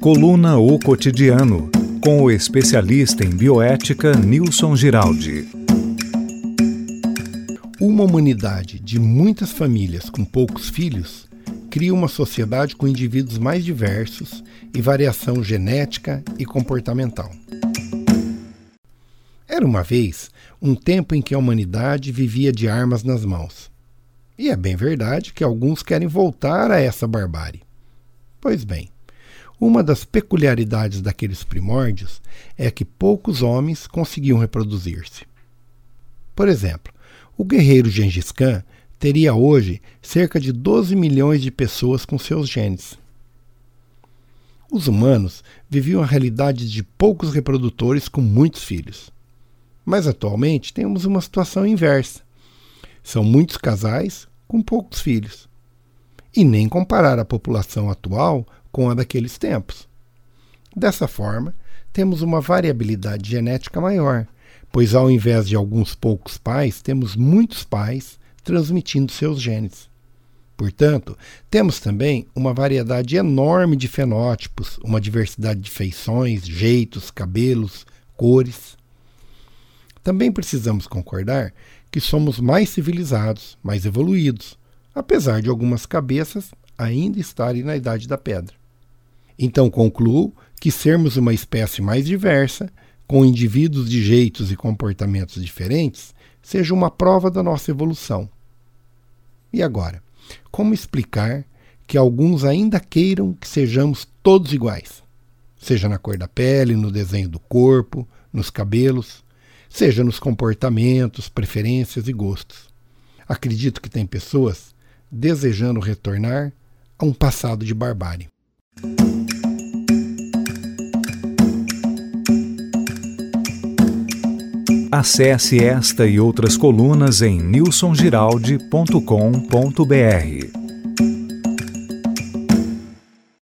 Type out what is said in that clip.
Coluna O Cotidiano, com o especialista em bioética Nilson Giraldi. Uma humanidade de muitas famílias com poucos filhos cria uma sociedade com indivíduos mais diversos e variação genética e comportamental. Era uma vez um tempo em que a humanidade vivia de armas nas mãos. E é bem verdade que alguns querem voltar a essa barbárie. Pois bem, uma das peculiaridades daqueles primórdios é que poucos homens conseguiam reproduzir-se. Por exemplo, o guerreiro Gengis Khan teria hoje cerca de 12 milhões de pessoas com seus genes. Os humanos viviam a realidade de poucos reprodutores com muitos filhos. Mas atualmente temos uma situação inversa. São muitos casais com poucos filhos. E nem comparar a população atual com a daqueles tempos. Dessa forma, temos uma variabilidade genética maior, pois ao invés de alguns poucos pais, temos muitos pais transmitindo seus genes. Portanto, temos também uma variedade enorme de fenótipos, uma diversidade de feições, jeitos, cabelos, cores. Também precisamos concordar que somos mais civilizados, mais evoluídos, apesar de algumas cabeças ainda estarem na Idade da Pedra. Então concluo que sermos uma espécie mais diversa, com indivíduos de jeitos e comportamentos diferentes, seja uma prova da nossa evolução. E agora, como explicar que alguns ainda queiram que sejamos todos iguais? Seja na cor da pele, no desenho do corpo, nos cabelos, seja nos comportamentos, preferências e gostos. Acredito que tem pessoas desejando retornar a um passado de barbárie. Acesse esta e outras colunas em nilsongiraldi.com.br.